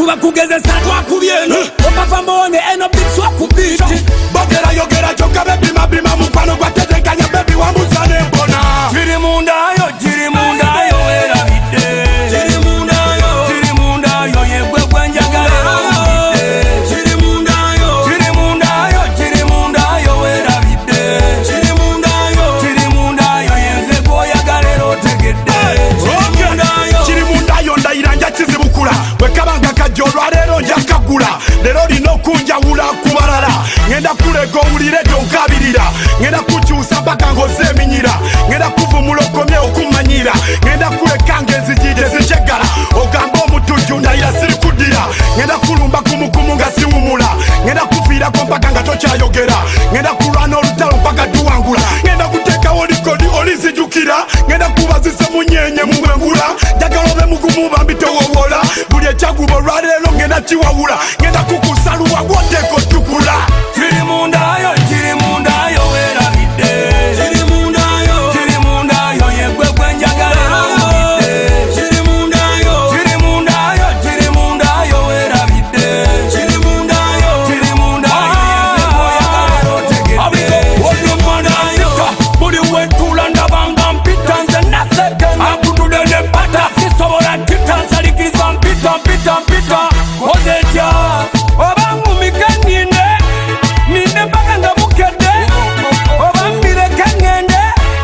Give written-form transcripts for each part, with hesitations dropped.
kuba kugezesa twakubyeno opapa mbone eno beat swakubiti bogera yogera choka baby mabima mukwano gwatetenkanya baby wambuzane mbona chiri mundayo era bidde chiri mundayo yegwe gwenjagalero chiri mundayo era bidde chiri mundayo yenze goyagalero tegedde chiri mundayo ndayiranja kizibukula wekabanga kajolwa lero njakagula lero lino kunjawula kubalala ngenda kulego ulire tonkabirira ngenda kukyusa mpaka ngoze eminyira ngenda kuvumula okomye okumanyira ngenda kulekanga enzijide zikyegala ogamba omutujju ndayira siri kuddira ngenda kulumba kumukumu nga siwumula ngenda kuviirako mpaka nga tokyayogera ngenda kulwana olutalo mpaka tuwangula ngenda kuteekawo likodi olizijukira ngenda kubazisa munyenye mumwengula njagala obe mugumu bambi towowola buli ekyaguba olwaleero ngenda kiwawula ngenda kukusaluwa gwoteeka otukula chiri mundayo era bidde chiri mundayo yegwe gwenjagalero chiri mundayo era bidde chiri mundayo yenze goyagalero tegedde oyo mundayo buli wentula ndabanga mpita nze naseke akutude ne pata sisobola ntita nsalikiriza mpita ozetya obangumika ninde mpaka nga bukedde obambireka ngende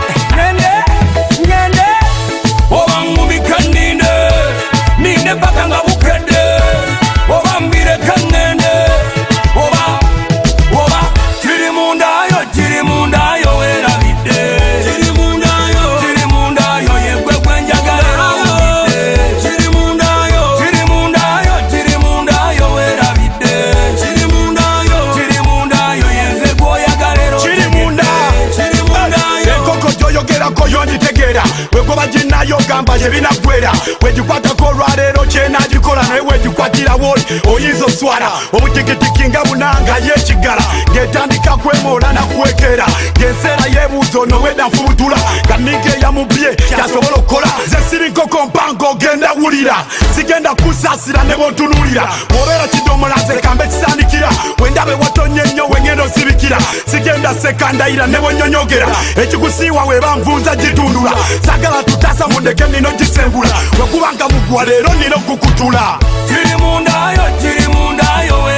obangumika ninde mpaka nga bukedde obambireka ngende oba chiri mundayo era bidde chiri mundayo yegwe gwenjagalero chiri mundayo era bidde chiri mundayo yenze goyagalero chiri mundayo enkoko gyoyogerako yonditegeera wegoba ginayo gamba gyebinagwera wegikwatako olwaleero kyenagikola naye wegikwatirawo oyinza oswala obutikitiki nga bunanga yekigala ng'etandika kwemoola nakwekera ng'enseera yebuuzo noweda nfubutula kaniga eyamubye kyasobola okukola ze siri nkoko mpango ogenda wulira sigenda kusaasira ne bontunulira obeera kidomola nze kambe kisandikira wendabe watonye nnyo wengenda osibikira sigenda sekandayira ne bonyonyogera ekikusiiwa weba nvunza gitundula sagala tutasa mundeke nino gisengula wekubanga mugwa leero nina okukutula chiri mundayo